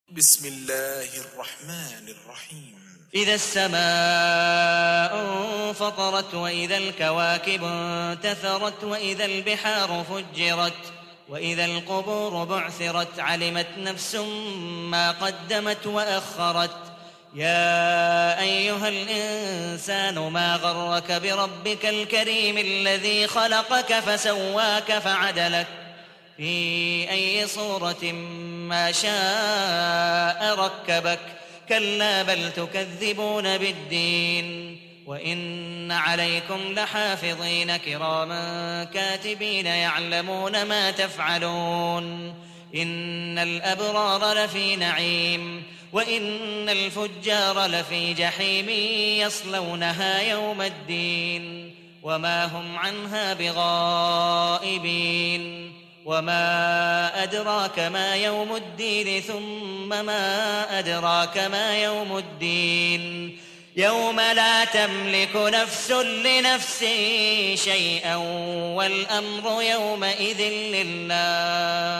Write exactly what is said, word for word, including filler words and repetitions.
بسم الله الرحمن الرحيم إذا السماء انفطرت وإذا الكواكب انتثرت وإذا البحار فجرت وإذا القبور بعثرت علمت نفس ما قدمت وأخرت يا أيها الإنسان ما غرك بربك الكريم الذي خلقك فسواك فعدلك في أي صورة ما شاء ركبك كلا بل تكذبون بالدين وإن عليكم لحافظين كراما كاتبين يعلمون ما تفعلون إن الأبرار لفي نعيم وإن الفجار لفي جحيم يصلونها يوم الدين وما هم عنها بغائبين وما أدراك ما يوم الدين ثم ما أدراك ما يوم الدين يوم لا تملك نفس لنفس شيئا والأمر يومئذ لله